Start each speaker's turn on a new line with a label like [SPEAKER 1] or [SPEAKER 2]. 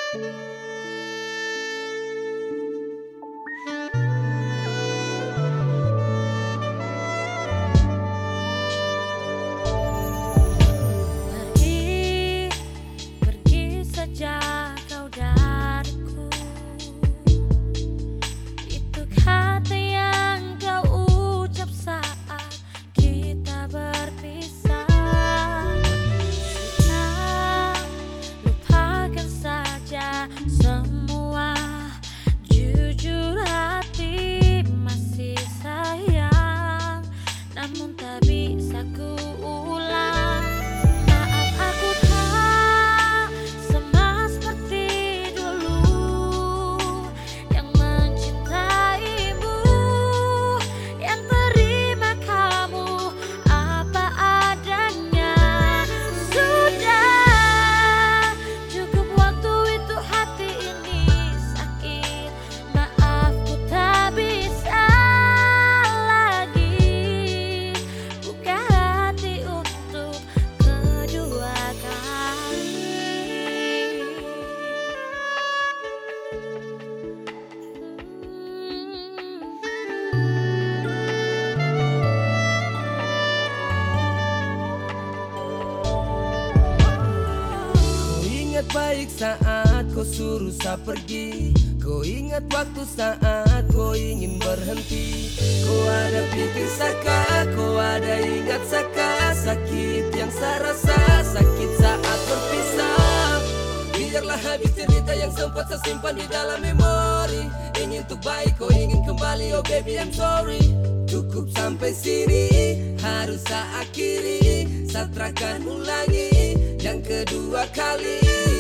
[SPEAKER 1] Pergi, pergi saja kau dariku. Itu kata yang kau ucap saat kita berpisah. Sudah, lupakan saja semua. Jujur hati masih sayang, namun tak bisa ku ulang. Maaf aku tak sama seperti dulu, yang mencintaimu, yang terima kamu apa adanya. Sudah cukup waktu itu hati ini sakit. Maaf ku tak bisa lagi buka hati untuk kedua kali.
[SPEAKER 2] Kau ingat baik saat kau suruh saya pergi. Kau ingat waktu saat kau ingin berhenti. Kau ada pikir saka, kau ada ingat saka. Sakit yang saya rasa, sakit saat berpisah. Biarlah habis cerita yang sempat saya simpan di dalam memori. Ingin untuk baik, kau ingin kembali, oh baby I'm sorry. Cukup sampai sini, harus saya akhiri. Saya takkan ulangi yang kedua kali.